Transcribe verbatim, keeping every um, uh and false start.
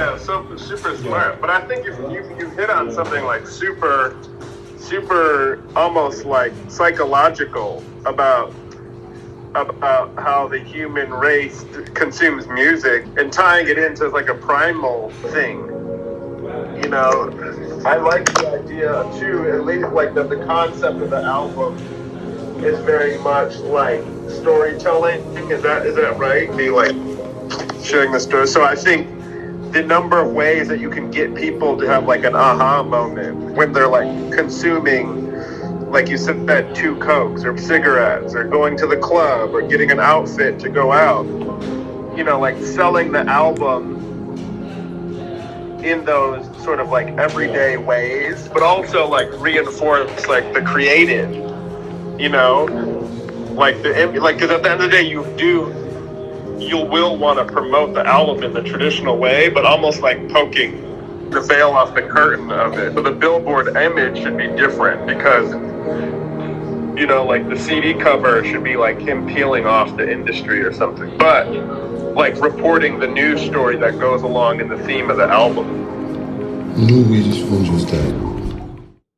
yeah, so super smart. But I think if you you hit on something like super, super almost like psychological about about how the human race consumes music and tying it into like a primal thing. You know, I like the idea too, at least like that the concept of the album is very much like storytelling. Is that is that right? Be like sharing the story. So I think the number of ways that you can get people to have like an aha moment when they're like consuming, like you said, two Cokes or cigarettes or going to the club or getting an outfit to go out. You know, like selling the album in those sort of like everyday ways, but also like reinforce like the creative, you know, like the, like, because at the end of the day, you do, you will want to promote the album in the traditional way, but almost like poking the veil off the curtain of it. So the billboard image should be different because, you know, like the C D cover should be like him peeling off the industry or something, but like reporting the news story that goes along in the theme of the album. Louis just phone just died.